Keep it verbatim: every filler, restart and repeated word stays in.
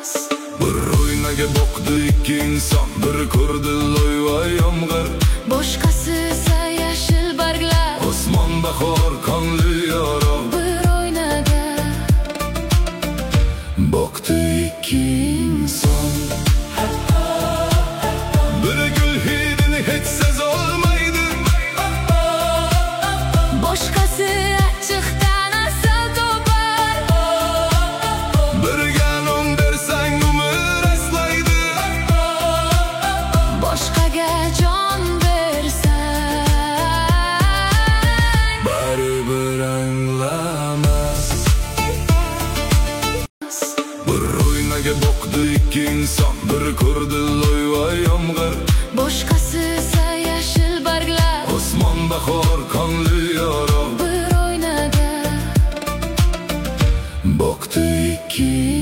Bir oynaga boqdi ikki inson, biri ko'rdi loy va yomg'ir, boshqasi esa yashil barglar. Osmon bahor qonli yora. Bir oynaga boqdi ikki inson, biri gul hidini hech sezolmaydi, boshqasi achchiqdan asal topar. biriga non bersang umr aslaydi, boshqaga jon bersang baribir anglamas. Bir oynaga boqdi ikki inson, biri ko'rdi loy va yomg'ir, boshqasi esa yashil barglar. Osmon bahor qonli yora. Bir oynaga boqdi ikki